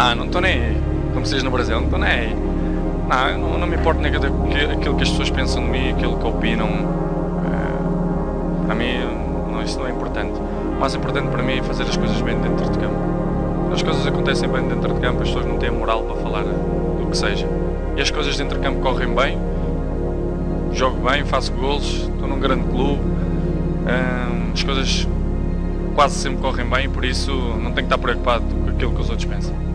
Não estou nem aí. Como se diz no Brasil, não estou nem aí. Eu não me importo nem aquilo que as pessoas pensam de mim, aquilo que opinam. Para mim, isso não é importante. O mais importante para mim é fazer as coisas bem dentro de campo. Quando as coisas acontecem bem dentro de campo, as pessoas não têm moral para falar do que seja. E as coisas dentro de campo correm bem, jogo bem, faço golos, estou num grande clube, as coisas quase sempre correm bem, por isso não tenho que estar preocupado com aquilo que os outros pensam.